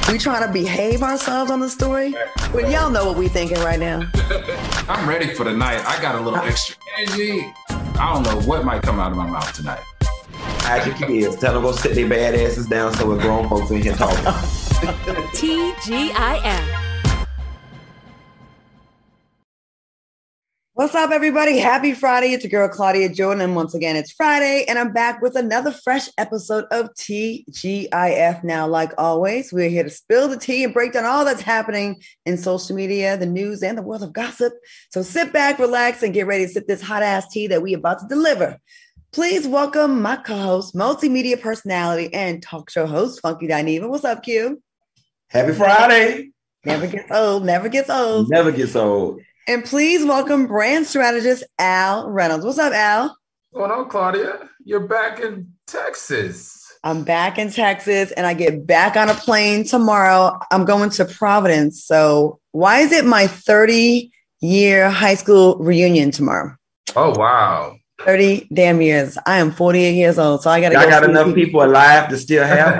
We trying to behave ourselves on the story. But y'all know what we thinking right now. I'm ready for the night. I got a little extra energy. I don't know what might come out of my mouth tonight. Hide your kids. Tell them go sit their bad asses down so we're grown folks in here talking. TGIF. What's up, everybody? Happy Friday. It's your girl, Claudia Jordan. And once again, it's Friday, and I'm back with another fresh episode of TGIF. Now, like always, we're here to spill the tea and break down all that's happening in social media, the news, and the world of gossip. So sit back, relax, and get ready to sip this hot-ass tea that we're about to deliver. Please welcome my co-host, multimedia personality, and talk show host, Funky Dineva. What's up, Q? Happy Friday. Never gets old. Never gets old. Never gets old. And please welcome brand strategist Al Reynolds. What's up, Al? What's going on, Claudia? You're back in Texas. I'm back in Texas, and I get back on a plane tomorrow. I'm going to Providence. So why is it my 30-year high school reunion tomorrow? Oh, wow. 30 damn years. I am 48 years old, so I got to go. I got enough people alive to still have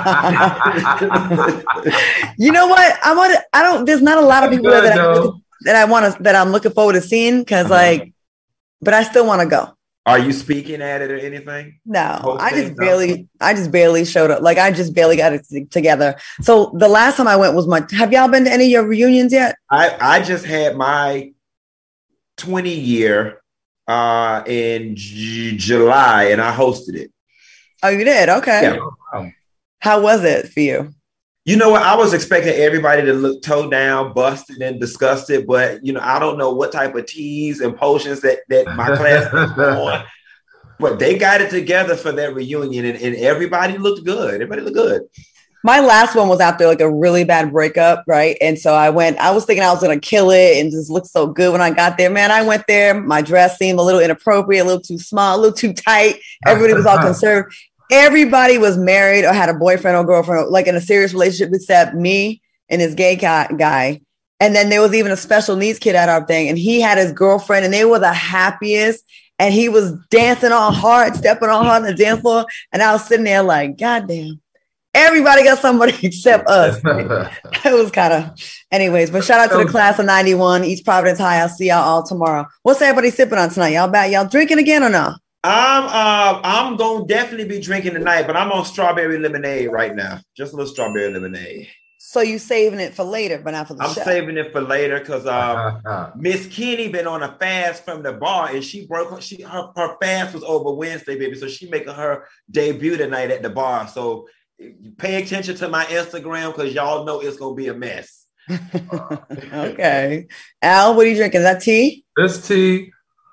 one. You know what? There's not a lot of people that I'm looking forward to seeing because but I still want to go. Are you speaking at it or anything? No, I just barely showed up. Like I just barely got it together. So the last time I went was have y'all been to any of your reunions yet? I just had my 20-year in July and I hosted it. Oh, you did? Okay. Yeah. How was it for you? You know what? I was expecting everybody to look toe down, busted, and disgusted, but I don't know what type of teas and potions that my class was on. But they got it together for that reunion, and everybody looked good. Everybody looked good. My last one was after like a really bad breakup, right? And so I was thinking I was going to kill it and just look so good when I got there. Man, I went there. My dress seemed a little inappropriate, a little too small, a little too tight. Everybody was all concerned. Everybody was married or had a boyfriend or girlfriend, like in a serious relationship, except me and this gay guy. And then there was even a special needs kid at our thing, and he had his girlfriend, and they were the happiest. And he was dancing all hard, stepping all hard on the dance floor. And I was sitting there like, God damn, everybody got somebody except us. It was kind of, anyways. But shout out to the class of 91, East Providence High. I'll see y'all all tomorrow. What's everybody sipping on tonight? Y'all back? Y'all drinking again or no? I'm gonna definitely be drinking tonight, but I'm on strawberry lemonade right now. Just a little strawberry lemonade. So you saving it for later, but not for the show? I'm saving it for later because Miss Kenny been on a fast from the bar, and her fast was over Wednesday, baby. So she making her debut tonight at the bar. So pay attention to my Instagram because y'all know it's gonna be a mess. Okay, Al, what are you drinking? Is that tea? This tea.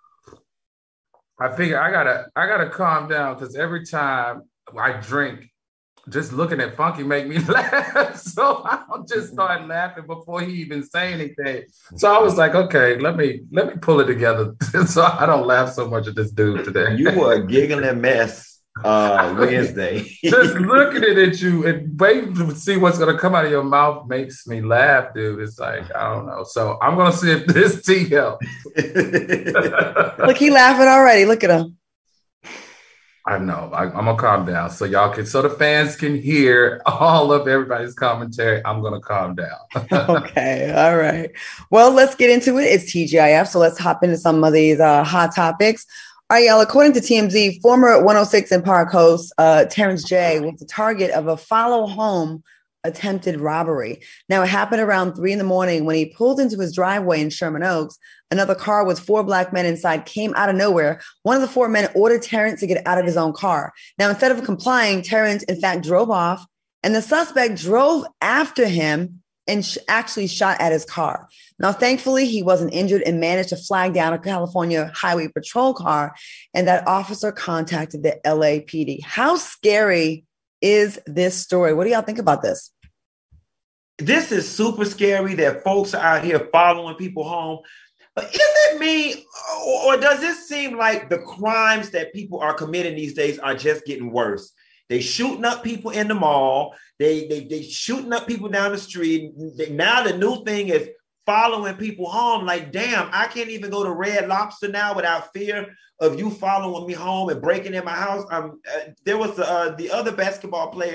I figure I gotta calm down because every time I drink, just looking at Funky make me laugh. So I'll just start laughing before he even say anything. So I was like, okay, let me pull it together so I don't laugh so much at this dude today. You were a giggling mess Wednesday. Just looking at you and waiting to see what's gonna come out of your mouth makes me laugh, dude. It's like, I don't know. So I'm gonna see if this tea helps. Look, he laughing already. Look at him. I know. I'm gonna calm down so the fans can hear all of everybody's commentary. I'm gonna calm down. Okay, all right. Well, let's get into it. It's TGIF, so let's hop into some of these hot topics. All right, y'all. According to TMZ, former 106 and Park host Terrence J was the target of a follow-home attempted robbery. Now, it happened around 3 a.m. when he pulled into his driveway in Sherman Oaks. Another car with 4 black men inside came out of nowhere. One of the 4 men ordered Terrence to get out of his own car. Now, instead of complying, Terrence, in fact, drove off, and the suspect drove after him and actually shot at his car. Now, thankfully, he wasn't injured and managed to flag down a California Highway Patrol car, and that officer contacted the LAPD. How scary is this story? What do y'all think about this? This is super scary that folks are out here following people home. But is it me, or does it seem like the crimes that people are committing these days are just getting worse? They shooting up people in the mall. They shooting up people down the street. Now the new thing is following people home. Like, damn, I can't even go to Red Lobster now without fear of you following me home and breaking in my house. There was the other basketball player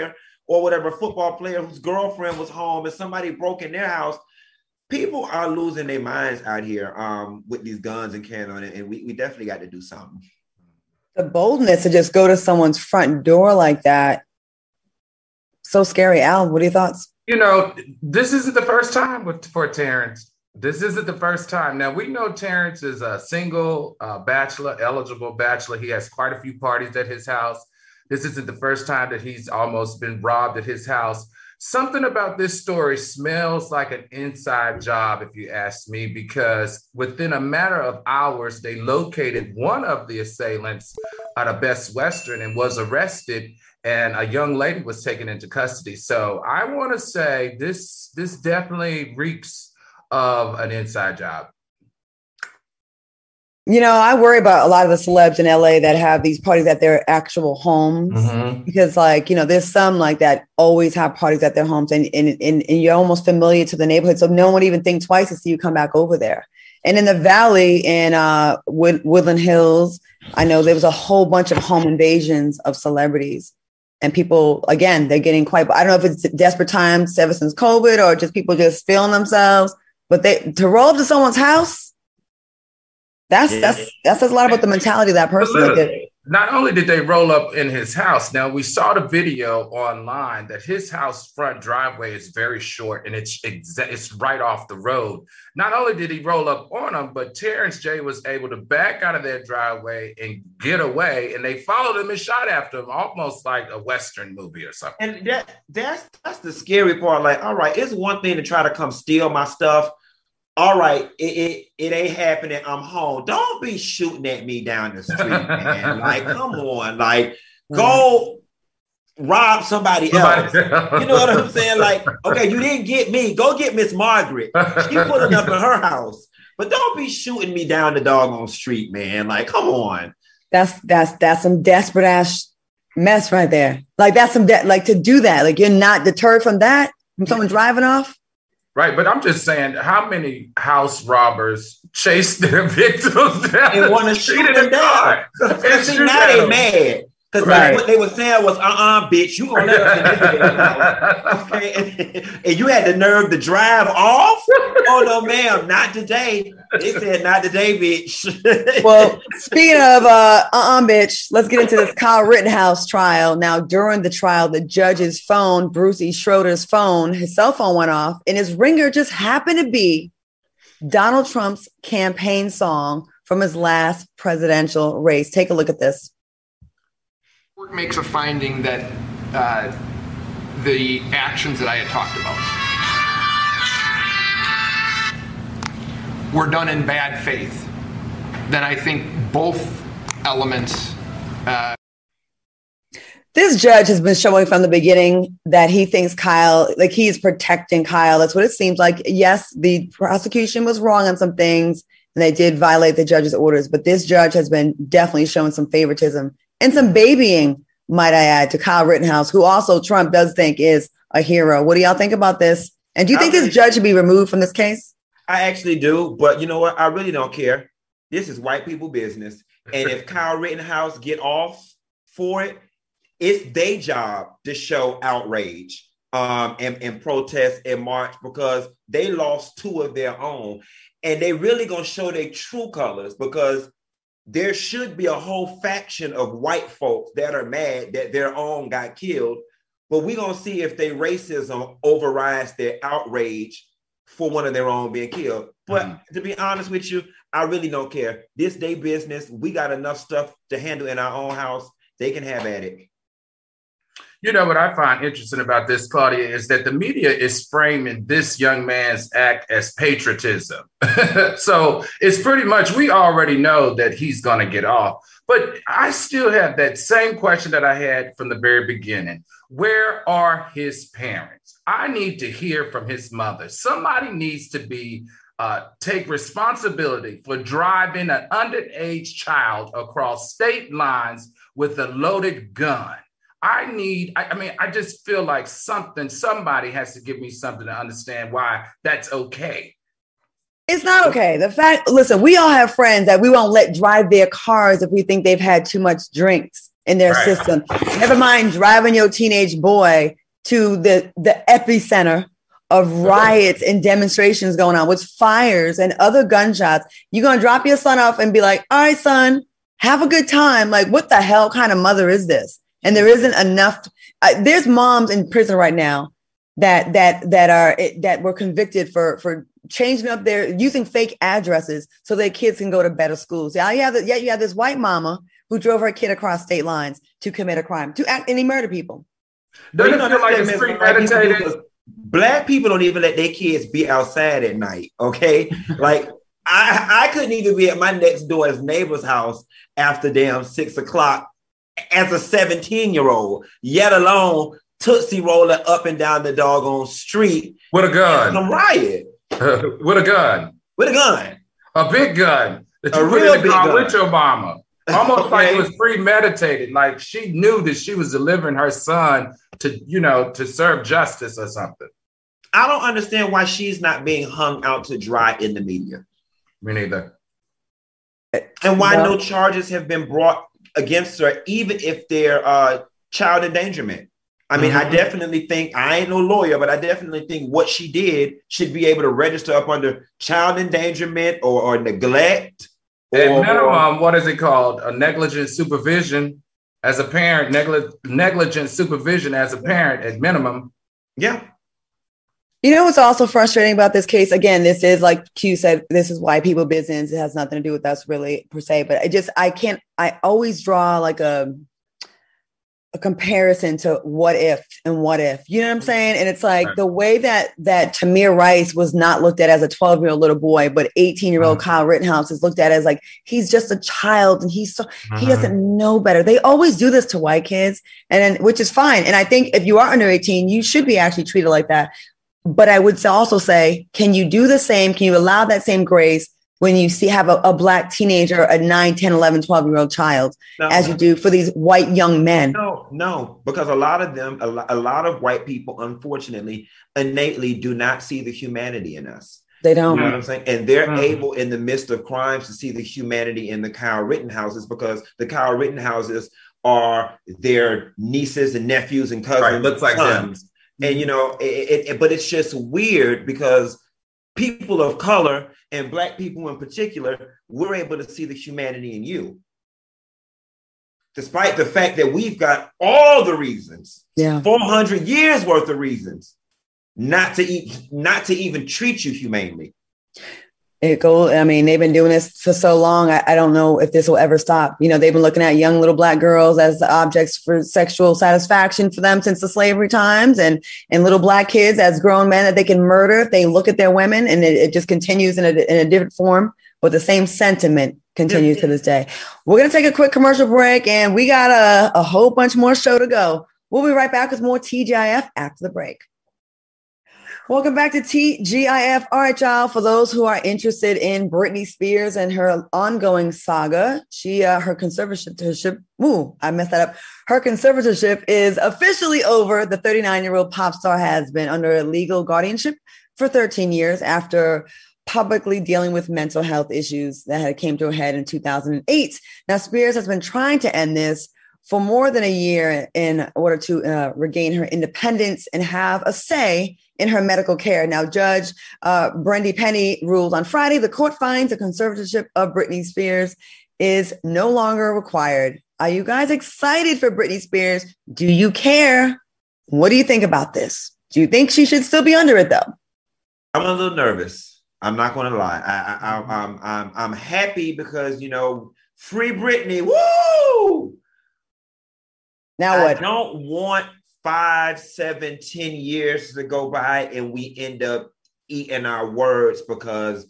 or whatever football player whose girlfriend was home and somebody broke in their house. People are losing their minds out here with these guns and carrying on it, and we definitely got to do something. The boldness to just go to someone's front door like that, so scary. Al, what are your thoughts? You know, this isn't the first time for Terrence. This isn't the first time. Now, we know Terrence is a single bachelor, eligible bachelor. He has quite a few parties at his house. This isn't the first time that he's almost been robbed at his house. Something about this story smells like an inside job, if you ask me, because within a matter of hours, they located one of the assailants at a Best Western and was arrested, and a young lady was taken into custody. So I want to say this definitely reeks of an inside job. You know, I worry about a lot of the celebs in LA that have these parties at their actual homes, because, like, you know, there's some like that always have parties at their homes, and you're almost familiar to the neighborhood. So no one would even think twice to see you come back over there. And in the Valley in Woodland Hills, I know there was a whole bunch of home invasions of celebrities, and people, again, they're getting quite, I don't know if it's desperate times ever since COVID or just people just feeling themselves, but to roll up to someone's house, that says a lot about the mentality of that person. Not only did they roll up in his house, now we saw the video online that his house front driveway is very short and it's right off the road. Not only did he roll up on them, but Terrence J was able to back out of their driveway and get away, and they followed him and shot after him, almost like a Western movie or something. And that's the scary part. Like, all right, it's one thing to try to come steal my stuff. All right, it ain't happening. I'm home. Don't be shooting at me down the street, man. Like, come on. Like, go rob somebody else. You know what I'm saying? Like, okay, you didn't get me. Go get Miss Margaret. She pulling up in her house. But don't be shooting me down the doggone street, man. Like, come on. That's some desperate ass mess right there. Like, that's some like to do that. Like, you're not deterred from that, from someone driving off. Right, but I'm just saying, how many house robbers chase their victims down and want to shoot them down? Because now they mad. Because what they were saying was, bitch, you gonna let us in. Okay, and you had the nerve to drive off? Oh no, ma'am, not today. They said not today, bitch. Well, speaking of bitch, let's get into this Kyle Rittenhouse trial. Now, during the trial, the judge's phone, Bruce E. Schroeder's phone, his cell phone went off, and his ringer just happened to be Donald Trump's campaign song from his last presidential race. Take a look at this. Court makes a finding that the actions that I had talked about were done in bad faith, then I think both elements. This judge has been showing from the beginning that he thinks Kyle, like he's protecting Kyle. That's what it seems like. Yes, the prosecution was wrong on some things, and they did violate the judge's orders, but this judge has been definitely showing some favoritism and some babying, might I add, to Kyle Rittenhouse, who also Trump does think is a hero. What do y'all think about this? And do you think this judge should be removed from this case? I actually do, but you know what? I really don't care. This is white people business. And if Kyle Rittenhouse get off for it, it's their job to show outrage and protest and march, because they lost two of their own. And they really going to show their true colors, because there should be a whole faction of white folks that are mad that their own got killed. But we're going to see if their racism overrides their outrage for one of their own being killed. But to be honest with you, I really don't care. This day business, we got enough stuff to handle in our own house. They can have at it. You know, what I find interesting about this, Claudia, is that the media is framing this young man's act as patriotism. So it's pretty much, we already know that he's going to get off. But I still have that same question that I had from the very beginning. Where are his parents? I need to hear from his mother. Somebody needs to take responsibility for driving an underage child across state lines with a loaded gun. I just feel like somebody has to give me something to understand why that's okay. It's not okay. Listen, we all have friends that we won't let drive their cars if we think they've had too much drinks in their system. Never mind driving your teenage boy to the epicenter of riots and demonstrations going on with fires and other gunshots. You're going to drop your son off and be like, all right, son, have a good time. Like, what the hell kind of mother is this? And there isn't enough. There's moms in prison right now that were convicted for changing up using fake addresses so their kids can go to better schools. You have this white mama who drove her kid across state lines to commit a crime, and he murdered people. Doesn't it feel like it's premeditated? Black people don't even let their kids be outside at night. Okay, like I couldn't even be at my next door's neighbor's house after damn 6 o'clock as a 17-year-old, yet alone Tootsie rolling up and down the doggone street with a gun. Some riot. With a gun. With a gun. A big gun. That you A put real in the big car gun. with your mama. Almost Okay. like it was premeditated. Like she knew that she was delivering her son to serve justice or something. I don't understand why she's not being hung out to dry in the media. Me neither. And why no charges have been brought against her, even if they're child endangerment. I mean, I definitely think, I ain't no lawyer, but I definitely think what she did should be able to register up under child endangerment or neglect. At minimum, what is it called? A negligent supervision as a parent, negligent supervision as a parent at minimum. Yeah. You know what's also frustrating about this case? Again, this is, like Q said, this is white people business. It has nothing to do with us really per se, but I always draw like a comparison to what if, you know what I'm saying? And it's like the way that Tamir Rice was not looked at as a 12-year-old little boy, but 18-year-old Kyle Rittenhouse is looked at as like, he's just a child and he doesn't know better. They always do this to white kids, which is fine. And I think if you are under 18, you should be actually treated like that. But I would also say, can you do the same? Can you allow that same grace when you have a Black teenager, a 9, 10, 11, 12-year-old child, as you do for these white young men? No, because a lot of them, a lot of white people, unfortunately, innately do not see the humanity in us. They don't. You know what I'm saying? And they're able, in the midst of crimes, to see the humanity in the Kyle Rittenhouses, because the Kyle Rittenhouses are their nieces and nephews and cousins. Right, looks like sons. Them. And, you know, but it's just weird because people of color and Black people in particular, we're able to see the humanity in you. Despite the fact that we've got all the reasons, 400 years worth of reasons, not to even treat you humanely. They've been doing this for so long. I don't know if this will ever stop. You know, they've been looking at young little Black girls as the objects for sexual satisfaction for them since the slavery times, and little Black kids as grown men that they can murder if they look at their women, and it just continues in a different form, but the same sentiment continues to this day. We're going to take a quick commercial break, and we got a whole bunch more show to go. We'll be right back with more TGIF after the break. Welcome back to TGIF. All right, y'all. For those who are interested in Britney Spears and her ongoing saga, her conservatorship. I messed that up. Her conservatorship is officially over. The 39-year-old pop star has been under legal guardianship for 13 years after publicly dealing with mental health issues that had came to a head in 2008. Now, Spears has been trying to end this for more than a year in order to regain her independence and have a say in her medical care. Now, Judge Brendy Penny ruled on Friday, the court finds the conservatorship of Britney Spears is no longer required. Are you guys excited for Britney Spears? Do you care? What do you think about this? Do you think she should still be under it, though? I'm a little nervous. I'm not going to lie. I'm happy because, you know, free Britney. Woo! Now what? I don't want 5, 7, 10 years to go by and we end up eating our words because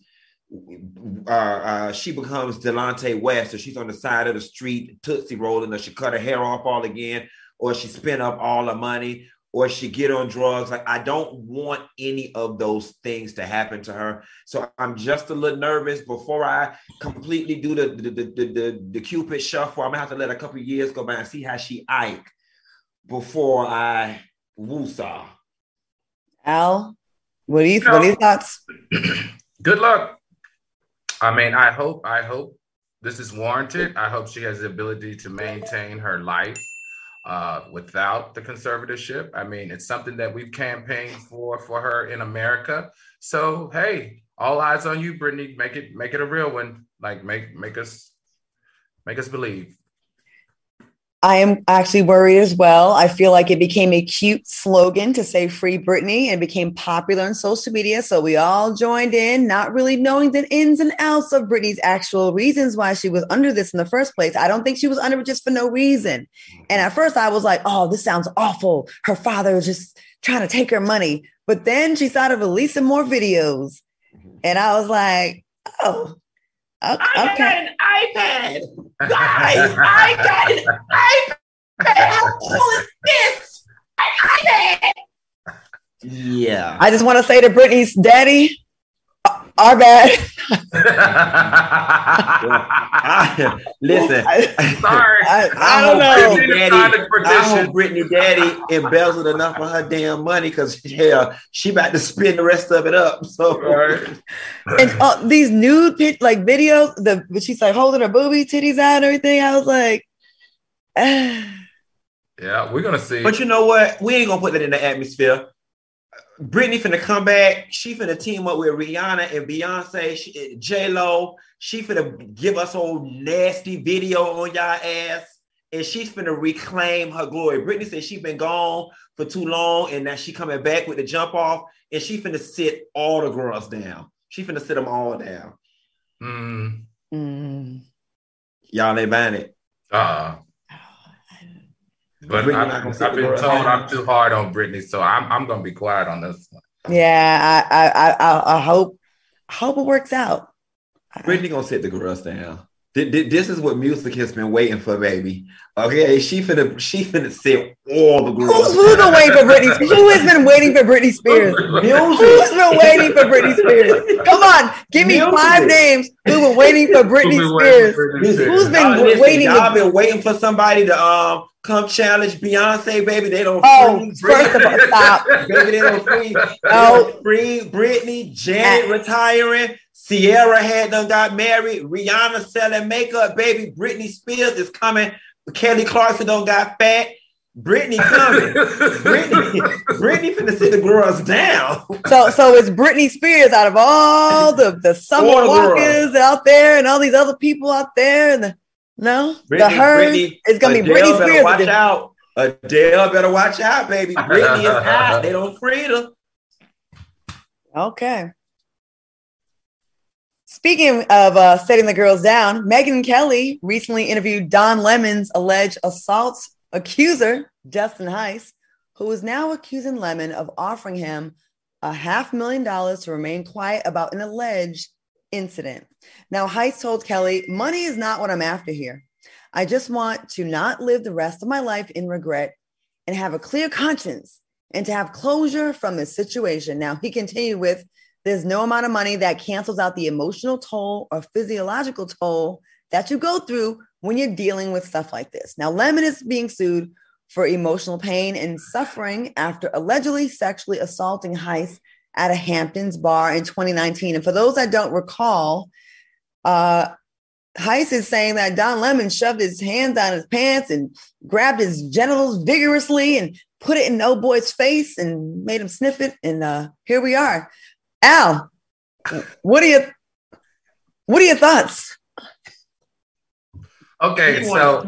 she becomes Delonte West, or she's on the side of the street Tootsie rolling, or she cut her hair off all again, or she spent up all her money, or she get on drugs. Like, I don't want any of those things to happen to her. So I'm just a little nervous. Before I completely do the Cupid shuffle, I'm gonna have to let a couple of years go by and see how she Ike before I woosah. Al, what are your thoughts? Good luck. I mean, I hope this is warranted. I hope she has the ability to maintain her life without the conservatorship. I mean, it's something that we've campaigned for her in America. So, hey, all eyes on you, Brittany. Make it a real one. Like make us believe. I am actually worried as well. I feel like it became a cute slogan to say free Britney and became popular on social media. So we all joined in, not really knowing the ins and outs of Britney's actual reasons why she was under this in the first place. I don't think she was under it just for no reason. And at first I was like, oh, this sounds awful. Her father was just trying to take her money. But then she started releasing more videos. And I was like, oh, okay. I got an iPad. Guys, I got an iPad. How cool is this? An iPad. Yeah. I just want to say to Britney's daddy, our bad. Listen, sorry. I don't know. I hope Britney daddy embezzled enough of her damn money because she about to spin the rest of it up. So and these nude videos, she's like holding her booby titties out and everything. I was like, yeah, we're gonna see. But you know what? We ain't gonna put that in the atmosphere. Britney finna come back. She finna team up with Rihanna and Beyonce, J-Lo. She finna give us old nasty video on y'all ass. And she's finna reclaim her glory. Britney said she been gone for too long and now she coming back with the jump off. And she finna sit all the girls down. She finna sit them all down. Y'all ain't buying it. But I've been told I'm too hard on Britney, so I'm gonna be quiet on this one. Yeah, I hope it works out. Britney gonna sit the girls down. This is what music has been waiting for, baby. Okay, she finna sit all the girls. Who's been waiting for Britney? Who has been waiting for Britney Spears? Who's been waiting for Britney Spears? Come on, give me 5 names who've been waiting for Britney Spears. Who's been waiting? Y'all been waiting for somebody to come challenge Beyonce, baby. They don't first of all, stop. Baby, they don't free. Free Britney, Janet retiring. Sierra done got married. Rihanna selling makeup, baby. Britney Spears is coming. Kelly Clarkson done got fat. Britney coming. Britney finna sit the girls down. So it's Britney Spears out of all the Summer Walkers out there and all these other people out there. And it's gonna be Britney Spears. Watch out. Adele better watch out, baby. Britney is hot. They don't free her. Okay. Speaking of setting the girls down, Megyn Kelly recently interviewed Don Lemon's alleged assault accuser, Justin Heiss, who is now accusing Lemon of offering him $500,000 to remain quiet about an alleged incident. Now, Heiss told Kelly, "Money is not what I'm after here. I just want to not live the rest of my life in regret and have a clear conscience and to have closure from this situation." Now, he continued with, "There's no amount of money that cancels out the emotional toll or physiological toll that you go through when you're dealing with stuff like this." Now, Lemon is being sued for emotional pain and suffering after allegedly sexually assaulting Heiss at a Hamptons bar in 2019. And for those that don't recall, Heiss is saying that Don Lemon shoved his hands down his pants and grabbed his genitals vigorously and put it in old boy's face and made him sniff it. And here we are. Al, what are your thoughts? Okay, so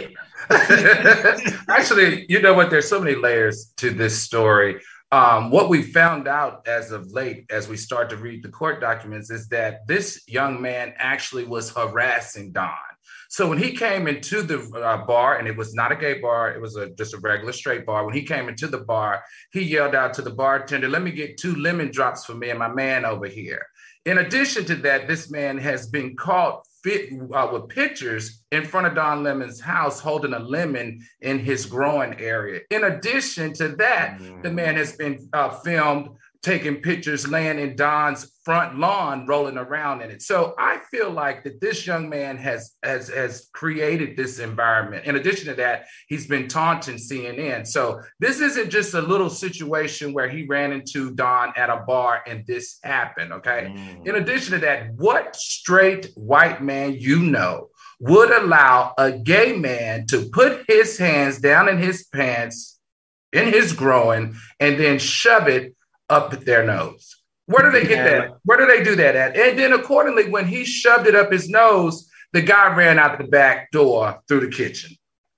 actually, you know what? There's so many layers to this story. What we found out as of late, as we start to read the court documents, is that this young man actually was harassing Don. So when he came into the bar, and it was not a gay bar, it was just a regular straight bar. When he came into the bar, he yelled out to the bartender, "Let me get 2 lemon drops for me and my man over here." In addition to that, this man has been caught with pictures in front of Don Lemon's house holding a lemon in his groin area. In addition to that, the man has been filmed taking pictures laying in Don's front lawn, rolling around in it. So I feel like that this young man has created this environment. In addition to that, he's been taunting CNN. So this isn't just a little situation where he ran into Don at a bar and this happened, okay? In addition to that, what straight white man you know would allow a gay man to put his hands down in his pants, in his groin, and then shove it up their nose? Where do they get that? Where do they do that at? And then accordingly, when he shoved it up his nose, the guy ran out the back door through the kitchen.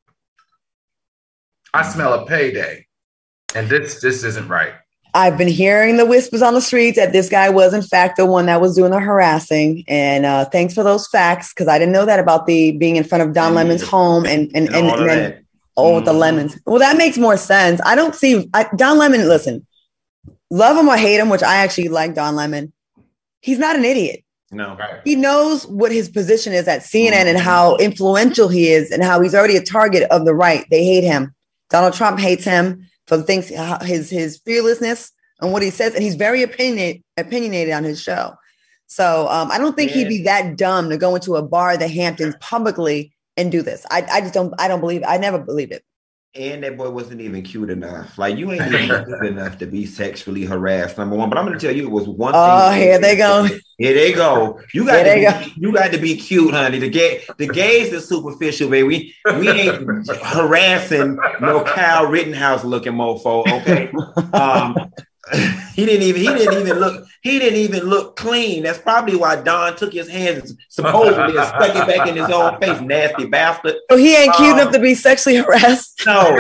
I smell a payday. And this isn't right. I've been hearing the whispers on the streets that this guy was in fact the one that was doing the harassing. And thanks for those facts, because I didn't know that about the being in front of Don Lemon's home and the lemons. Well, that makes more sense. I don't see Don Lemon. Listen. Love him or hate him, which I actually like Don Lemon. He's not an idiot. No. Right. He knows what his position is at CNN and how influential he is and how he's already a target of the right. They hate him. Donald Trump hates him for the things, his fearlessness and what he says. And he's very opinionated on his show. So I don't think he'd be that dumb to go into a bar at the Hamptons publicly and do this. I don't believe it. I never believe it. And that boy wasn't even cute enough. Like, you ain't even cute enough to be sexually harassed, number one. But I'm going to tell you, it was one thing. Oh, here they go. Here they go. You got to be cute, honey. The gays are superficial, baby. We ain't harassing no Kyle Rittenhouse looking mofo. Okay. He didn't even look clean. That's probably why Don took his hands supposedly and stuck it back in his own face. Nasty bastard. So he ain't cute enough to be sexually harassed. No.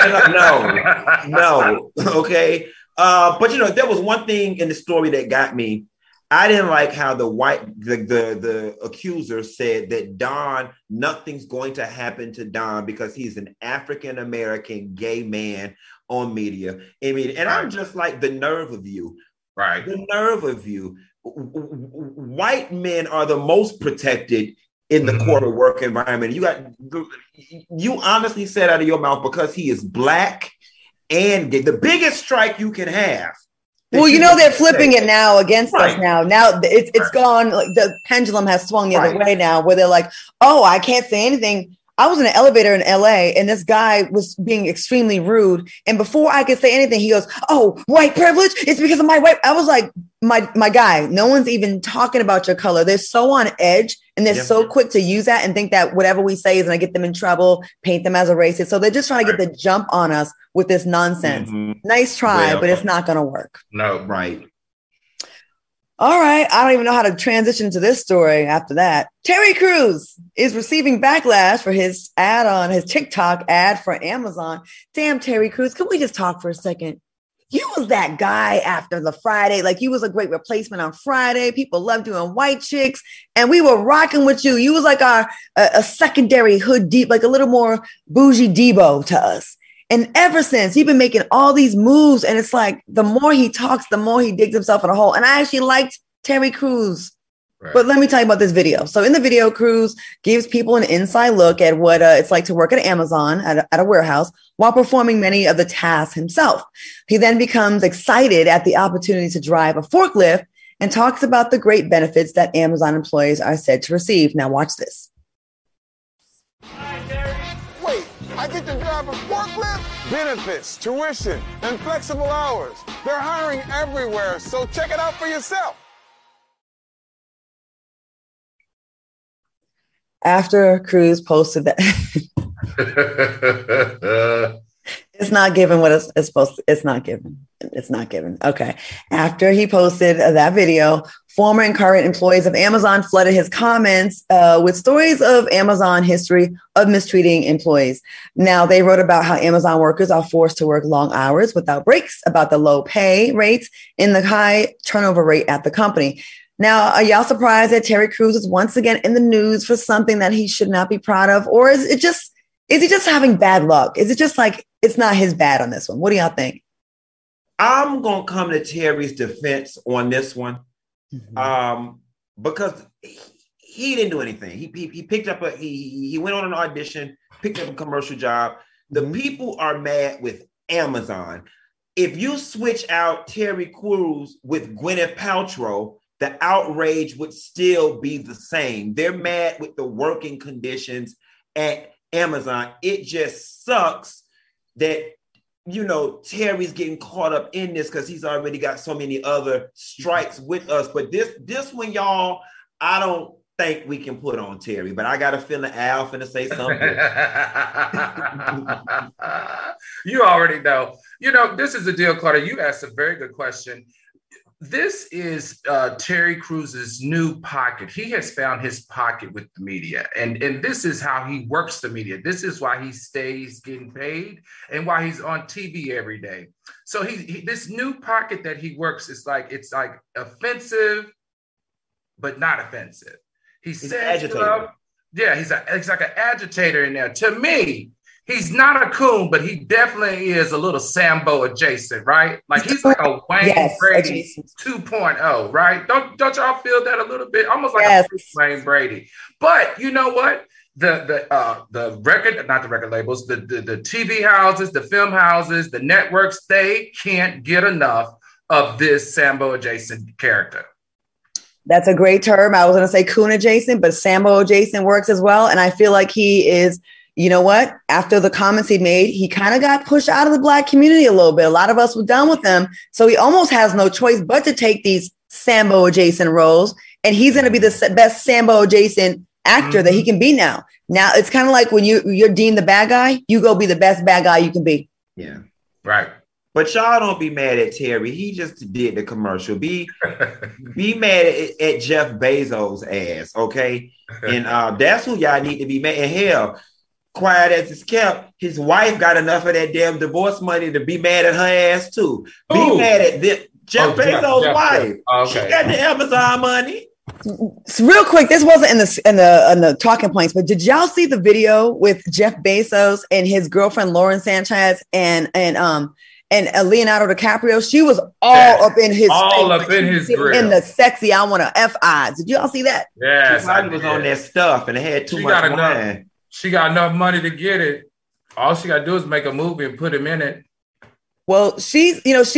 Okay. But there was one thing in the story that got me. I didn't like how the accuser said that Don, nothing's going to happen to Don because he's an African-American gay man on media. And I'm just like, the nerve of you. Right. The nerve of you. White men are the most protected in the corporate work environment. You honestly said out of your mouth, because he is black and gay, the biggest strike you can have. Well, they're flipping it now against us now. Now it's gone. Like, the pendulum has swung the other way now, where they're like, oh, I can't say anything. I was in an elevator in LA and this guy was being extremely rude. And before I could say anything, he goes, oh, white privilege. It's because of my white. I was like, my guy, no one's even talking about your color. They're so on edge and they're so quick to use that and think that whatever we say is going to get them in trouble, paint them as a racist. So they're just trying to get the jump on us with this nonsense. Nice try, but it's not going to work. No, right. All right. I don't even know how to transition to this story after that. Terry Crews is receiving backlash for his ad on his TikTok ad for Amazon. Damn, Terry Crews. Can we just talk for a second? You was that guy after the Friday. Like, you was a great replacement on Friday. People loved you in White Chicks. And we were rocking with you. You was like a secondary hood deep, like a little more bougie Debo to us. And ever since, he's been making all these moves, and it's like the more he talks, the more he digs himself in a hole. And I actually liked Terry Crews. Right. But let me tell you about this video. So in the video, Crews gives people an inside look at what it's like to work at Amazon at a warehouse while performing many of the tasks himself. He then becomes excited at the opportunity to drive a forklift and talks about the great benefits that Amazon employees are said to receive. Now watch this. I get to drive a forklift, benefits, tuition, and flexible hours. They're hiring everywhere, so check it out for yourself. After Crews posted that, it's not given what it's supposed to. It's not given. It's not given. Okay. After he posted that video, former and current employees of Amazon flooded his comments with stories of Amazon history of mistreating employees. Now, they wrote about how Amazon workers are forced to work long hours without breaks, about the low pay rates, and the high turnover rate at the company. Now, are y'all surprised that Terry Crews is once again in the news for something that he should not be proud of? Or is he just having bad luck? Is it just like it's not his bad on this one? What do y'all think? I'm going to come to Terry's defense on this one, because he didn't do anything. He picked up he went on an audition, picked up a commercial job. The people are mad with Amazon. if you switch out Terry Crews with Gwyneth Paltrow, the outrage would still be the same. They're mad with the working conditions at Amazon. It just sucks that, you know, Terry's getting caught up in this because he's already got so many other strikes with us. But this one, y'all, I don't think we can put on Terry, but I got a feeling Al finna say something. You already know. You know, this is the deal, Carter. You asked a very good question. This is Terry Crews's new pocket. He has found his pocket with the media, and this is how he works the media. This is why he stays getting paid and why he's on TV every day. So he this new pocket that he works is like, it's like offensive, but not offensive. He's agitator. Yeah, he's like an agitator in there. To me, he's not a coon, but he definitely is a little Sambo adjacent, right? Like he's like a Wayne Brady 2.0, right? Don't y'all feel that a little bit? Almost like a Wayne Brady. But you know what? The record, not the record labels, the TV houses, the film houses, the networks, they can't get enough of this Sambo adjacent character. That's a great term. I was going to say coon adjacent, but Sambo adjacent works as well. And I feel like he is, you know what? After the comments he made, he kind of got pushed out of the Black community a little bit. A lot of us were done with him. So he almost has no choice but to take these Sambo adjacent roles. And he's going to be the best Sambo adjacent actor that he can be now. Now it's kind of like when you're deemed the bad guy, you go be the best bad guy you can be. Yeah. Right. But y'all don't be mad at Terry. He just did the commercial. Be mad at Jeff Bezos' ass, okay? And that's who y'all need to be mad. And hell, quiet as it's kept, his wife got enough of that damn divorce money to be mad at her ass too. Be mad at Jeff Bezos' wife. Okay. She got the Amazon money. So real quick, this wasn't in the talking points, but did y'all see the video with Jeff Bezos and his girlfriend Lauren Sanchez and Leonardo DiCaprio? She was all up in his grill. In the sexy, I want to F eyes. Did y'all see that? Yes, I was on that stuff and it had too much wine. She got enough money to get it. All she got to do is make a movie and put him in it. Well, she's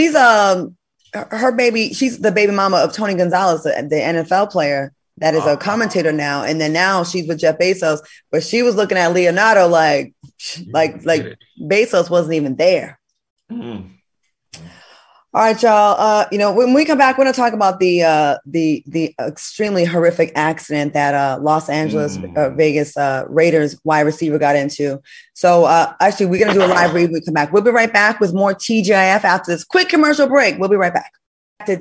her baby. She's the baby mama of Tony Gonzalez, the NFL player that is a commentator now. And then now she's with Jeff Bezos, but she was looking at Leonardo like Bezos wasn't even there. Mm-hmm. All right, y'all. When we come back, we're going to talk about the extremely horrific accident that Los Angeles Vegas Raiders wide receiver got into. So actually, we're going to do a live read when we come back. We'll be right back with more TGIF after this quick commercial break. We'll be right back. To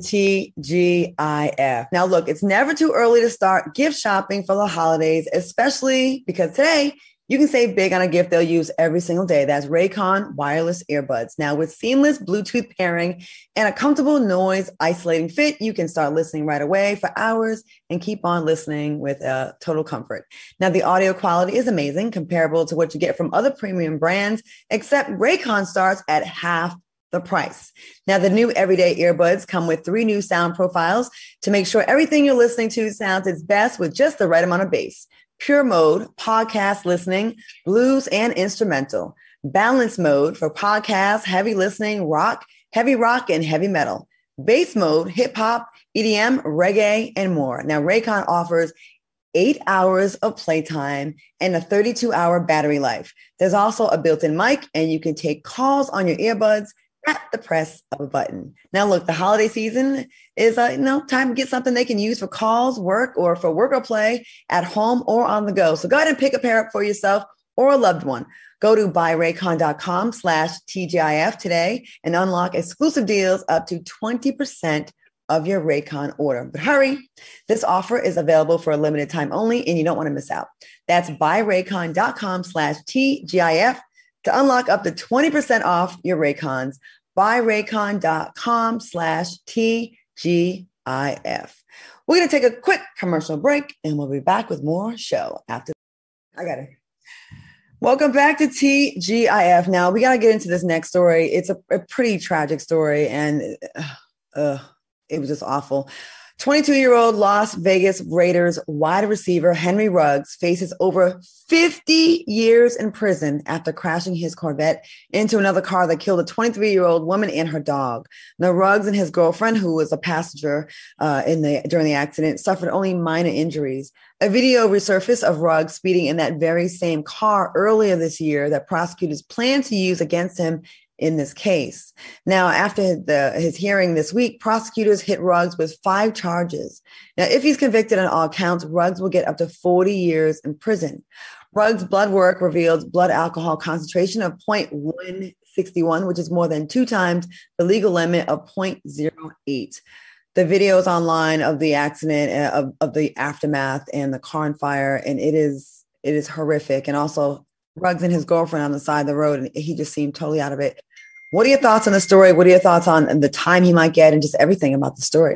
TGIF. Now, look, it's never too early to start gift shopping for the holidays, especially because today you can save big on a gift they'll use every single day. That's Raycon wireless earbuds. Now, with seamless Bluetooth pairing and a comfortable noise isolating fit, you can start listening right away for hours and keep on listening with total comfort. Now, the audio quality is amazing, comparable to what you get from other premium brands, except Raycon starts at half the price. Now, the new everyday earbuds come with 3 new sound profiles to make sure everything you're listening to sounds its best with just the right amount of bass. Pure mode, podcast listening, blues and instrumental. Balance mode for podcast, heavy listening, heavy rock, and heavy metal. Bass mode, hip hop, EDM, reggae, and more. Now, Raycon offers 8 hours of playtime and a 32-hour battery life. There's also a built-in mic, and you can take calls on your earbuds at the press of a button. Now, look, the holiday season is time to get something they can use for calls, work, or for work or play at home or on the go. So go ahead and pick a pair up for yourself or a loved one. Go to buyraycon.com/TGIF today and unlock exclusive deals up to 20% of your Raycon order. But hurry, this offer is available for a limited time only, and you don't want to miss out. That's buyraycon.com/TGIF to unlock up to 20% off your Raycons. Buyraycon.com/TGIF. We're going to take a quick commercial break and we'll be back with more show after. I got it. Welcome back to TGIF. Now we got to get into this next story. It's a pretty tragic story and it was just awful. 22-year-old Las Vegas Raiders wide receiver Henry Ruggs faces over 50 years in prison after crashing his Corvette into another car that killed a 23-year-old woman and her dog. Now, Ruggs and his girlfriend, who was a passenger during the accident, suffered only minor injuries. A video resurfaced of Ruggs speeding in that very same car earlier this year that prosecutors plan to use against him in this case. Now, after his hearing this week, prosecutors hit Ruggs with 5 charges. Now, if he's convicted on all counts, Ruggs will get up to 40 years in prison. Ruggs' blood work revealed blood alcohol concentration of 0.161, which is more than 2 times the legal limit of 0.08. The video is online of the accident, of the aftermath and the car on fire, and it is horrific. And also Ruggs and his girlfriend on the side of the road, and he just seemed totally out of it. What are your thoughts on the story? What are your thoughts on the time he might get and just everything about the story?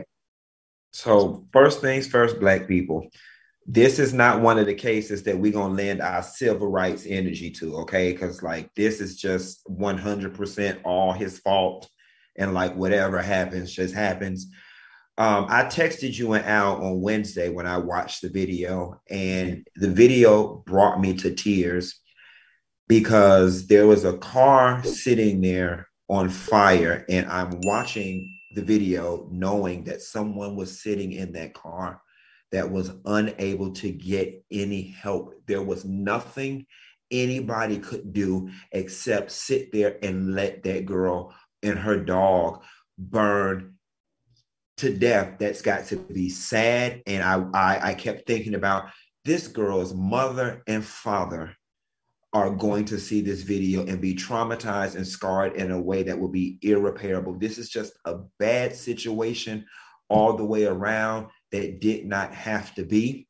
So first things first, Black people, this is not one of the cases that we're going to lend our civil rights energy to, okay? Because like this is just 100% all his fault. And like whatever happens, just happens. I texted you and Al on Wednesday when I watched the video, and the video brought me to tears because there was a car sitting there on fire, and I'm watching the video knowing that someone was sitting in that car that was unable to get any help. There was nothing anybody could do except sit there and let that girl and her dog burn to death. That's got to be sad. And I kept thinking about this girl's mother and father are going to see this video and be traumatized and scarred in a way that will be irreparable. This is just a bad situation all the way around that did not have to be.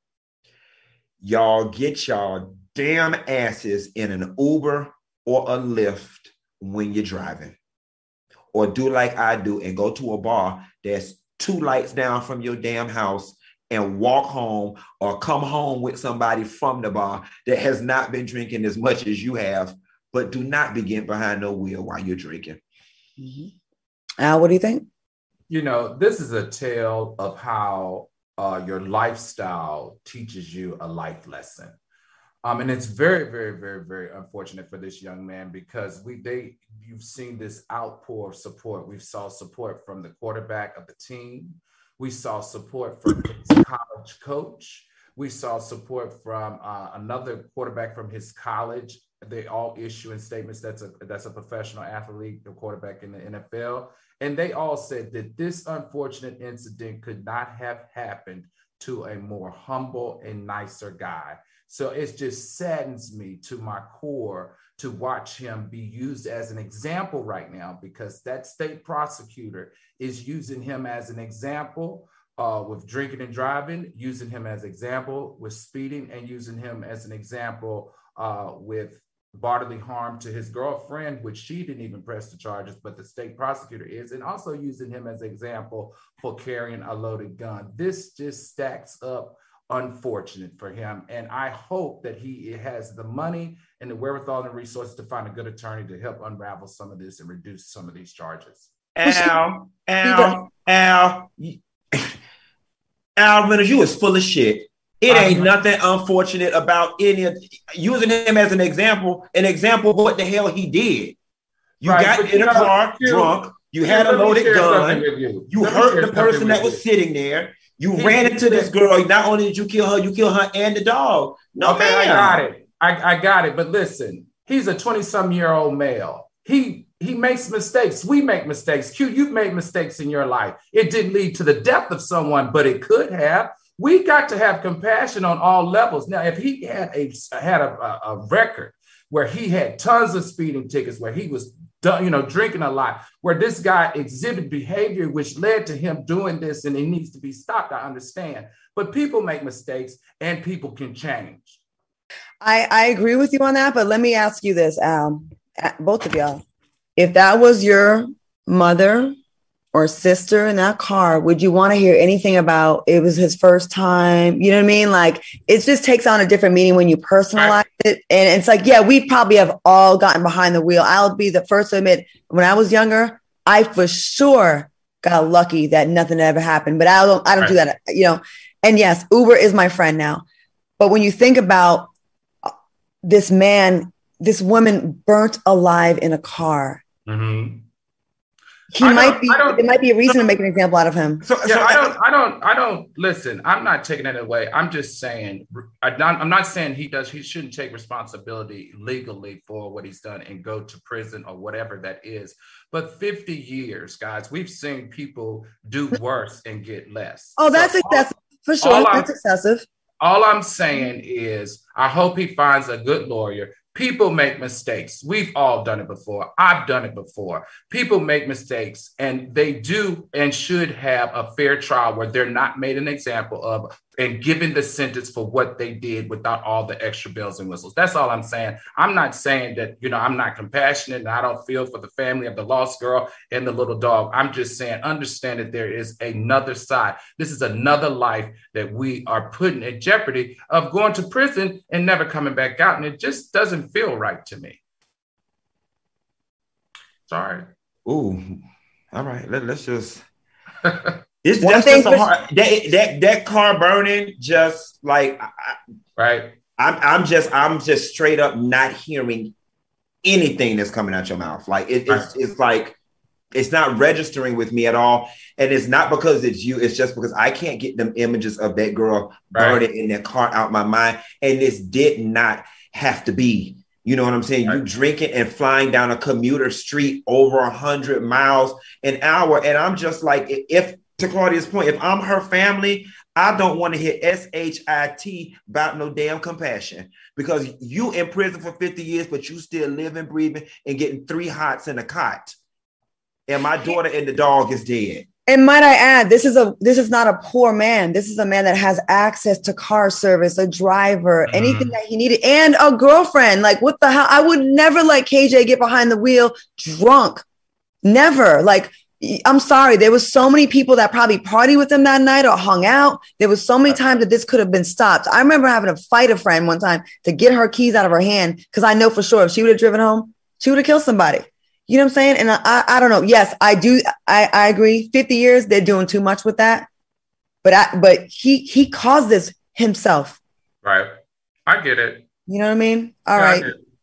Y'all get y'all damn asses in an Uber or a Lyft when you're driving. Or do like I do and go to a bar that's 2 lights down from your damn house and walk home, or come home with somebody from the bar that has not been drinking as much as you have, but do not be getting behind no wheel while you're drinking. Mm-hmm. Al, what do you think? You know, this is a tale of how your lifestyle teaches you a life lesson. And it's very, very, very, very unfortunate for this young man because you've seen this outpour of support. We saw support from the quarterback of the team. We saw support from his college coach. We saw support from another quarterback from his college. They all issuing statements that's a professional athlete, a quarterback in the NFL. And they all said that this unfortunate incident could not have happened to a more humble and nicer guy. So it just saddens me to my core to watch him be used as an example right now, because that state prosecutor is using him as an example with drinking and driving, using him as example with speeding, and using him as an example with bodily harm to his girlfriend, which she didn't even press the charges, but the state prosecutor is, and also using him as an example for carrying a loaded gun. This just stacks up unfortunate for him. And I hope that he has the money and the wherewithal and resources to find a good attorney to help unravel some of this and reduce some of these charges. Al, Reynolds, you is full of shit. It ain't nothing unfortunate about using him as an example of what the hell he did. You got in a car drunk, you had a loaded gun, you hurt the person that was sitting there. You ran into this girl. Not only did you kill her and the dog. No, okay, man. I got it. But listen, he's a 20-some-year-old male. He makes mistakes. We make mistakes. Q, you've made mistakes in your life. It didn't lead to the death of someone, but it could have. We got to have compassion on all levels. Now, if he had a record where he had tons of speeding tickets, where he was drinking a lot, where this guy exhibited behavior which led to him doing this, and he needs to be stopped, I understand. But people make mistakes and people can change. I agree with you on that, but let me ask you this, Al, both of y'all. If that was your mother or sister in that car, would you want to hear anything about it was his first time? You know what I mean? Like, it just takes on a different meaning when you personalize it. And it's like, yeah, we probably have all gotten behind the wheel. I'll be the first to admit, when I was younger, I for sure got lucky that nothing ever happened. But I don't do that, you know. And yes, Uber is my friend now. But when you think about this man, this woman burnt alive in a car. Mm-hmm. There might be a reason to make an example out of him. I don't listen. I'm not taking it away. I'm just saying, I'm not saying he shouldn't take responsibility legally for what he's done and go to prison or whatever that is. But 50 years, guys, we've seen people do worse and get less. Oh, that's excessive. For sure. That's excessive. All I'm saying is I hope he finds a good lawyer. People make mistakes. We've all done it before. I've done it before. People make mistakes, and they do and should have a fair trial where they're not made an example of and given the sentence for what they did without all the extra bells and whistles. That's all I'm saying. I'm not saying that, you know, I'm not compassionate and I don't feel for the family of the lost girl and the little dog. I'm just saying, understand that there is another side. This is another life that we are putting at jeopardy of going to prison and never coming back out. And it just doesn't feel right to me. Sorry. Ooh, all right. Let's just... that car burning, just like right. I'm just straight up not hearing anything that's coming out your mouth. Like it's like it's not registering with me at all. And it's not because it's you, it's just because I can't get them images of that girl burning in that car out my mind. And this did not have to be. You know what I'm saying? Right. You drinking and flying down a commuter street over 100 miles an hour. And I'm just like, to Claudia's point, if I'm her family, I don't want to hear SHIT about no damn compassion, because you in prison for 50 years, but you still living, breathing, and getting 3 hots in a cot. And my daughter and the dog is dead. And might I add, this is not a poor man. This is a man that has access to car service, a driver, anything that he needed, and a girlfriend. Like, what the hell? I would never let KJ get behind the wheel drunk. Never. Like, I'm sorry. There was so many people that probably partied with him that night or hung out. There was so many times that this could have been stopped. I remember having to fight a friend one time to get her keys out of her hand, because I know for sure if she would have driven home, she would have killed somebody. You know what I'm saying? And I don't know. Yes, I do. I agree. 50 years, they're doing too much with that. But he caused this himself. Right. I get it. You know what I mean? All right.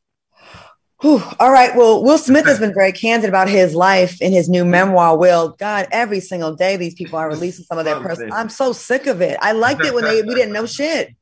All right. Well, Will Smith has been very candid about his life in his new memoir, Will. God, every single day, these people are releasing some of their personal. I'm so sick of it. I liked it when we didn't know shit.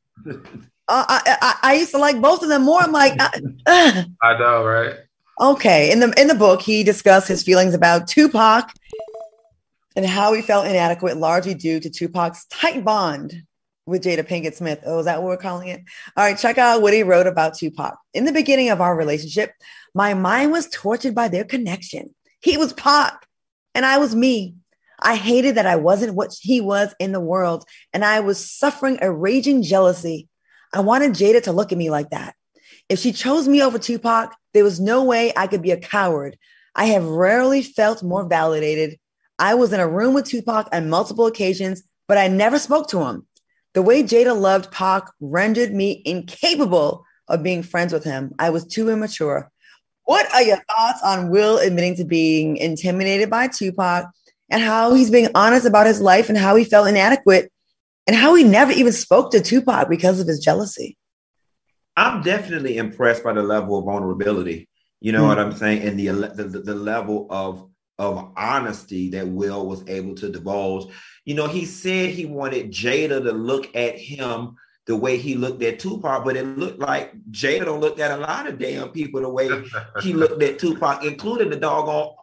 I used to like both of them more. I'm like, I know, right? Okay. In the book, he discussed his feelings about Tupac and how he felt inadequate, largely due to Tupac's tight bond with Jada Pinkett Smith. Oh, is that what we're calling it? All right, check out what he wrote about Tupac. In the beginning of our relationship, my mind was tortured by their connection. He was Pac and I was me. I hated that I wasn't what he was in the world, and I was suffering a raging jealousy. I wanted Jada to look at me like that. If she chose me over Tupac, there was no way I could be a coward. I have rarely felt more validated. I was in a room with Tupac on multiple occasions, but I never spoke to him. The way Jada loved Pac rendered me incapable of being friends with him. I was too immature. What are your thoughts on Will admitting to being intimidated by Tupac, and how he's being honest about his life and how he felt inadequate and how he never even spoke to Tupac because of his jealousy? I'm definitely impressed by the level of vulnerability. You know what I'm saying? And the level of honesty that Will was able to divulge. You know, he said he wanted Jada to look at him the way he looked at Tupac, but it looked like Jada don't look at a lot of damn people the way he looked at Tupac, including the doggone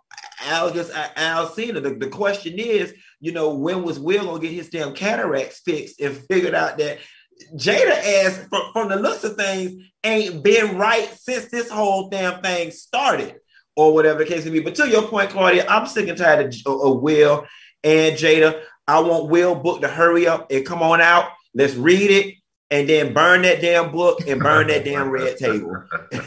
Alcina. The question is, you know, when was Will gonna get his damn cataracts fixed and figured out that Jada ass, from the looks of things, ain't been right since this whole damn thing started, or whatever the case may be. But to your point, Claudia, I'm sick and tired of Will and Jada. I want Will book to hurry up and come on out. Let's read it and then burn that damn book and burn that damn red table.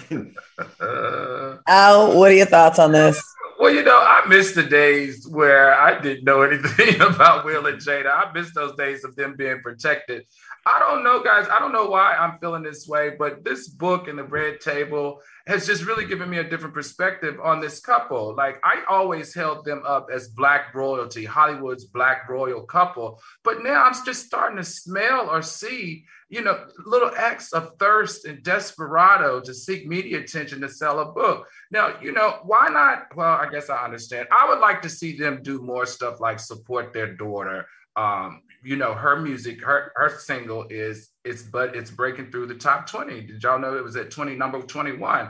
Al, what are your thoughts on this? Well, you know, I miss the days where I didn't know anything about Will and Jada. I miss those days of them being protected. I don't know, guys. I don't know why I'm feeling this way, but this book and the red table has just really given me a different perspective on this couple. Like, I always held them up as Black royalty, Hollywood's Black royal couple. But now I'm just starting to smell or see, little acts of thirst and desperado to seek media attention to sell a book. Now, why not? Well, I guess I understand. I would like to see them do more stuff like support their daughter. Her music, her single it's breaking through the top 20. Did y'all know it was at number 21?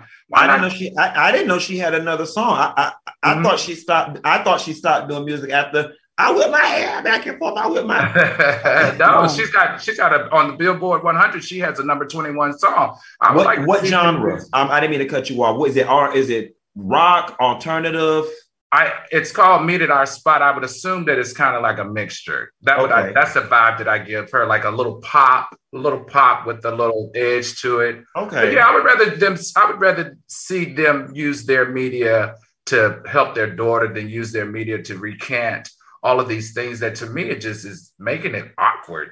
I didn't know she had another song. I thought she stopped. I thought she stopped doing music after I whip my hair back and forth. I whip my no, she's got on the Billboard 100. She has a number 21 song. What genre? I didn't mean to cut you off. What is it? Is it rock, alternative? It's called Meet at Our Spot. I would assume that it's kind of like a mixture. That's the vibe that I give her, like a little pop with a little edge to it. Okay. But yeah, I would rather see them use their media to help their daughter than use their media to recant all of these things that, to me, it just is making it awkward.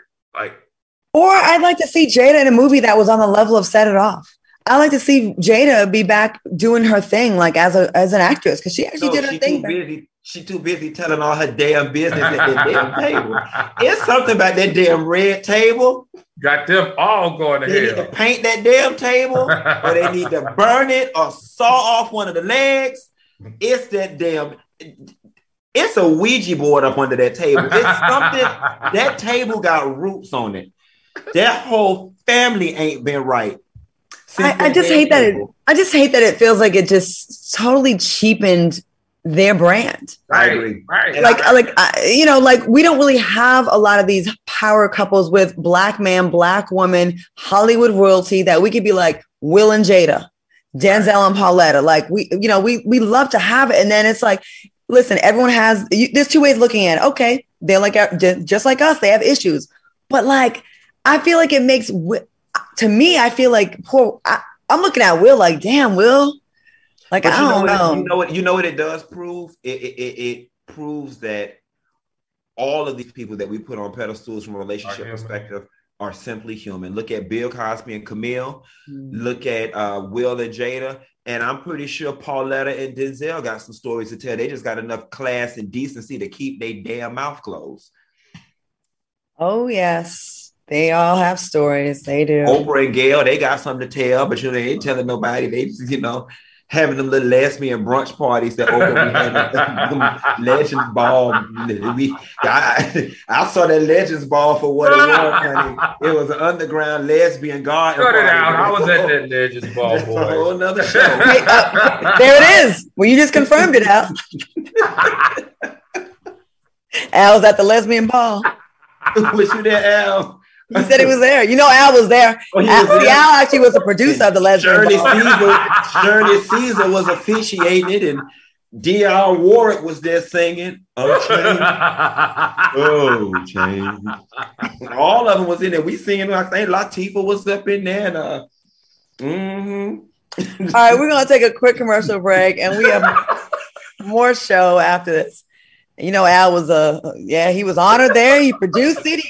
Or I'd like to see Jada in a movie that was on the level of Set It Off. I like to see Jada be back doing her thing, like as an actress, because she actually did her thing. She's too busy telling all her damn business at that damn table. It's something about that damn red table. Got them all going to hell. They need to paint that damn table, or they need to burn it, or saw off one of the legs. It's that damn. It's a Ouija board up under that table. It's something. That table got roots on it. That whole family ain't been right. I just hate that. I just hate that it feels like it just totally cheapened their brand. I agree. Right. Like we don't really have a lot of these power couples with Black man, Black woman, Hollywood royalty that we could be like Will and Jada, Denzel and Pauletta. Like we love to have it, and then it's like, listen, everyone has. There's two ways looking at it. Okay, they're like just like us. They have issues, but like I feel like it makes. To me, I feel like I'm looking at Will like, damn, Will. Like, I don't know. You know what it does prove? It proves that all of these people that we put on pedestals from a relationship perspective are simply human. Look at Bill Cosby and Camille. Look at Will and Jada. And I'm pretty sure Pauletta and Denzel got some stories to tell. They just got enough class and decency to keep their damn mouth closed. Oh, yes. They all have stories. They do. Oprah and Gail, they got something to tell, but they ain't telling nobody. They just, having them little lesbian brunch parties that Oprah be having. Legends Ball. I saw that Legends Ball for what it was, honey. It was an underground lesbian garden. Cut it out. I was at that Legends Ball, boy. A whole nother show. There it is. Well, you just confirmed it, Al. Al's at the lesbian ball. Was you there, Al? He said he was there. Al was there. Al actually was a producer of the lesbian ball. Shirley Caesar was officiating it, and D.R. Warwick was there singing. Oh, change. All of them was in there. We singing. I think Latifah was up in there. All right, we're gonna take a quick commercial break, and we have more show after this. Al was he was honored there. He produced it.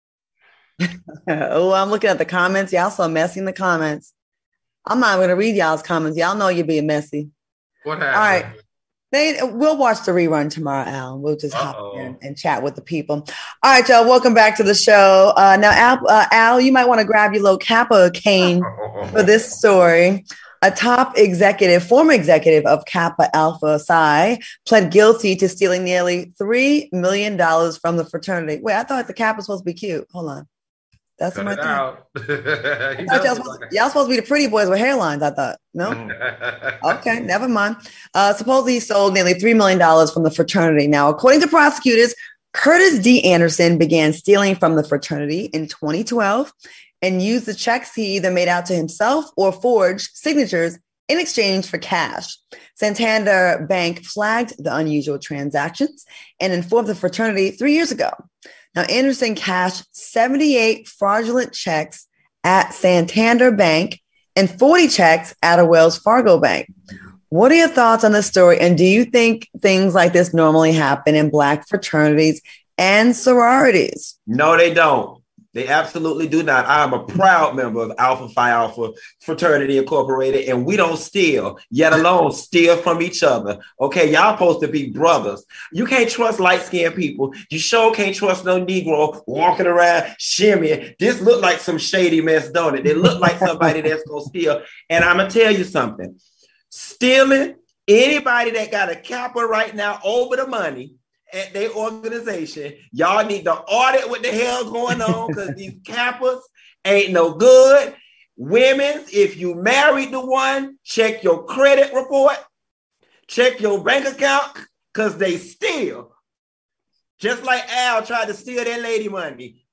Oh, I'm looking at the comments. Y'all so messy in the comments. I'm not going to read y'all's comments. Y'all know you're being messy. What happened? All right. We'll watch the rerun tomorrow, Al. We'll just hop in and chat with the people. All right, y'all. Welcome back to the show. Now, Al, you might want to grab your little Kappa cane for this story. A top former executive of Kappa Alpha Psi, pled guilty to stealing nearly $3 million from the fraternity. Wait, I thought the Kappa was supposed to be cute. Hold on. That's Cut my thing. out. Y'all supposed to be the pretty boys with hairlines, I thought. No? Okay, never mind. Supposedly he stole nearly $3 million from the fraternity. Now, according to prosecutors, Curtis D. Anderson began stealing from the fraternity in 2012 and used the checks he either made out to himself or forged signatures in exchange for cash. Santander Bank flagged the unusual transactions and informed the fraternity 3 years ago. Now, Anderson cashed 78 fraudulent checks at Santander Bank and 40 checks at a Wells Fargo bank. What are your thoughts on this story? And do you think things like this normally happen in Black fraternities and sororities? No, they don't. They absolutely do not. I'm a proud member of Alpha Phi Alpha Fraternity Incorporated, and we don't steal, yet alone steal from each other. Okay, y'all supposed to be brothers. You can't trust light-skinned people. You sure can't trust no Negro walking around shimmying. This look like some shady mess, don't it? They look like somebody that's gonna steal. And I'm gonna tell you something. Stealing, anybody that got a capper right now over the money at their organization, y'all need to audit what the hell going on, because these cappers ain't no good. Women, if you married the one, check your credit report, check your bank account, because they steal. Just like Al tried to steal that lady money.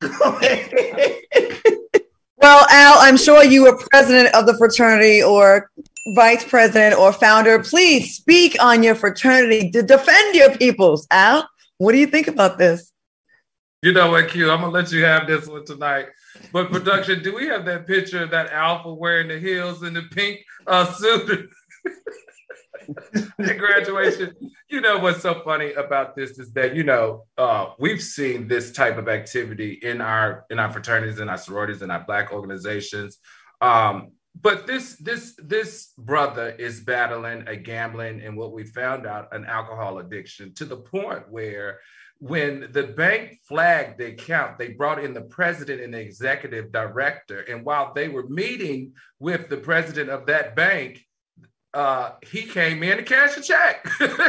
Well, Al, I'm sure you were president of the fraternity or vice president or founder. Please speak on your fraternity to defend your peoples. Al, what do you think about this? You know what, Q? I'm going to let you have this one tonight. But production, do we have that picture of that Alpha wearing the heels and the pink suit at graduation? You know what's so funny about this is that, we've seen this type of activity in our fraternities, in our sororities, in our Black organizations. But this brother is battling a gambling and what we found out, an alcohol addiction, to the point where when the bank flagged the account, they brought in the president and the executive director. And while they were meeting with the president of that bank, he came in to cash a check.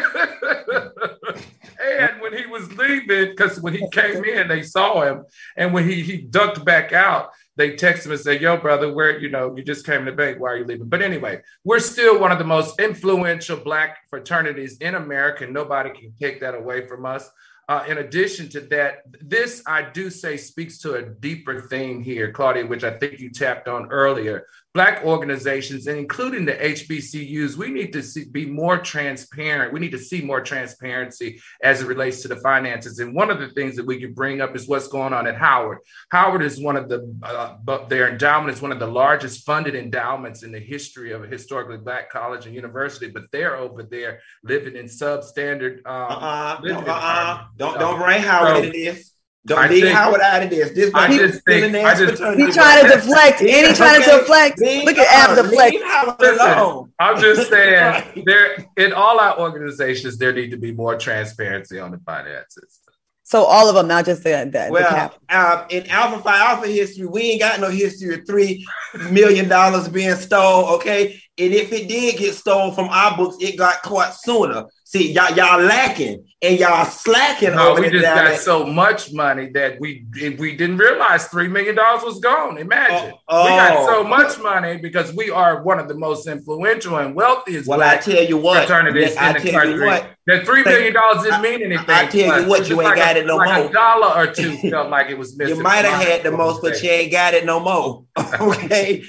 And when he was leaving, because when he came in, they saw him. And when he ducked back out, they texted him and said, yo, brother, where, you just came to the bank. Why are you leaving? But anyway, we're still one of the most influential Black fraternities in America. Nobody can take that away from us. In addition to that, this, I do say, speaks to a deeper theme here, Claudia, which I think you tapped on earlier. Black organizations, and including the HBCUs, we need to be more transparent. We need to see more transparency as it relates to the finances. And one of the things that we can bring up is what's going on at Howard. Howard is one of their endowment is one of the largest funded endowments in the history of a historically Black college and university, but they're over there living in substandard. Don't bring Howard into this. Don't leave Howard out of this. He's trying to deflect. He's trying to deflect. Look at Ab deflect. I'm just saying, in all our organizations, there need to be more transparency on the finances. So all of them, not just the in Alpha Phi Alpha history, we ain't got no history of $3 million being stolen, okay? And if it did get stolen from our books, it got caught sooner. See, y'all lacking and y'all slacking. No, we just got so much money that we didn't realize $3 million was gone. Imagine. We got so much money because we are one of the most influential and wealthiest Black fraternities in the country. That $3 million didn't mean anything. I tell you what, you ain't got it no more. Like $1 or $2 felt like it was missing. You might have had the most, but you ain't got it no more. Okay.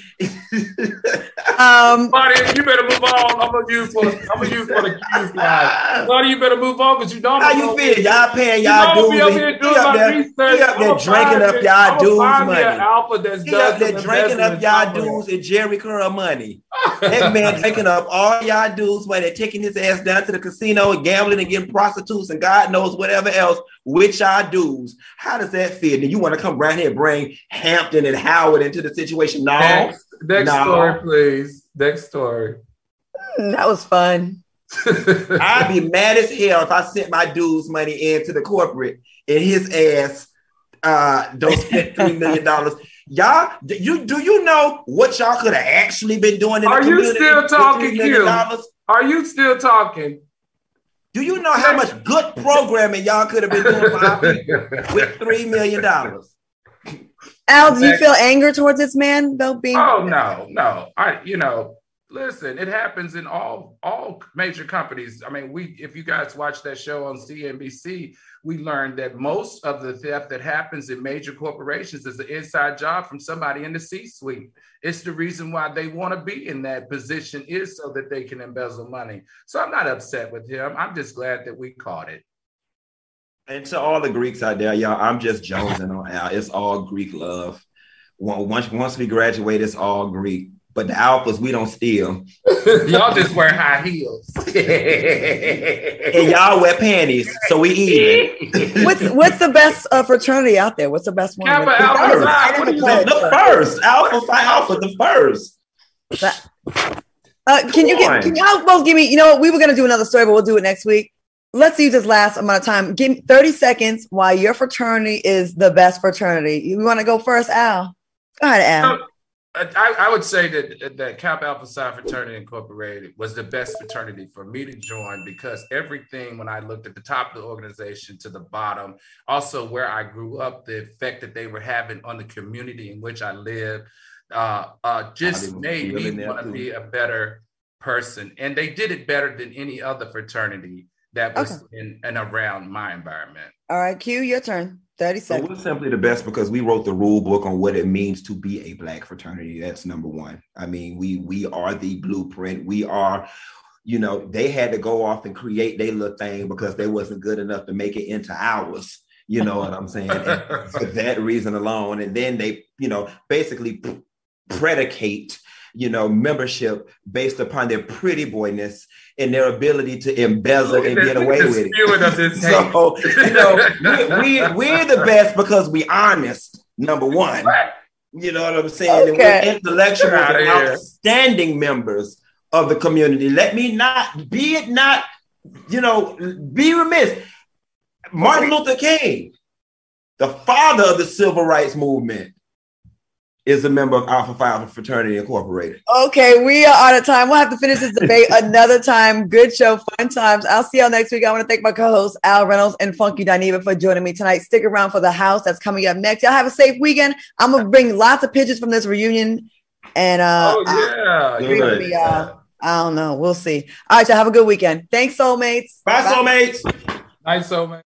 Buddy, you better move on. I'm gonna use for the Q's guys. Buddy, you better move on because you don't. How you feel? Y'all paying y'all dues. He up there drinking up y'all dues money. He up there drinking up y'all dues and Jerry Curl money. That man drinking up all y'all dues money, taking his ass down to the casino and gambling and getting prostitutes and God knows whatever else with y'all dues. How does that feel? And you want to come around here and bring Hampton and Howard into the situation? No. Next story, please. Next story. That was fun. I'd be mad as hell if I sent my dues money into the corporate and his ass don't spend $3 million. Y'all, do you know what y'all could have actually been doing in the community? Are you still talking, Q? Are you still talking? Do you know how much good programming y'all could have been doing for our people with $3 million? Al, do you feel anger towards this man though? No. Listen, it happens in all major companies. I mean, if you guys watch that show on CNBC, we learned that most of the theft that happens in major corporations is an inside job from somebody in the C-suite. It's the reason why they want to be in that position is so that they can embezzle money. So I'm not upset with him. I'm just glad that we caught it. And to all the Greeks out there, y'all, I'm just jonesing on Al. It's all Greek love. Once we graduate, it's all Greek. but the alphas, we don't steal. Y'all just wear high heels. And y'all wear panties, so we even. What's the best fraternity out there? What's the best one? Kappa Alpha Psi. What do you think? The first. Alpha Psi Alpha, the first. Can y'all both give me, you know what, we were going to do another story, but we'll do it next week. Let's use this last amount of time. Give me 30 seconds why your fraternity is the best fraternity. You want to go first, Al? Go ahead, Al. I would say that Kappa Alpha Psi Fraternity Incorporated was the best fraternity for me to join because everything, when I looked at the top of the organization to the bottom, also where I grew up, the effect that they were having on the community in which I lived, just made me want to be a better person. And they did it better than any other fraternity that was in and around my environment. All right, Q, your turn. 30 seconds. So we're simply the best because we wrote the rule book on what it means to be a Black fraternity. That's number one. I mean, we are the blueprint. We are, you know, they had to go off and create their little thing because they wasn't good enough to make it into ours. You know what I'm saying? And for that reason alone. And then they, you know, basically predicate, you know, membership based upon their pretty boyness and their ability to embezzle and get away with it. So, you know, we're the best because we honest, number one. You know what I'm saying? And we're intellectual and outstanding members of the community. Let me not, be remiss. Martin Luther King, the father of the civil rights movement, is a member of Alpha Phi Alpha Fraternity Incorporated. Okay, we are out of time. We'll have to finish this debate another time. Good show, fun times. I'll see y'all next week. I want to thank my co-hosts, Al Reynolds and Funky Dineva, for joining me tonight. Stick around for the house that's coming up next. Y'all have a safe weekend. I'm going to bring lots of pictures from this reunion. And I don't know. We'll see. All right, y'all have a good weekend. Thanks, soulmates. Bye. Soulmates. Night, soulmates.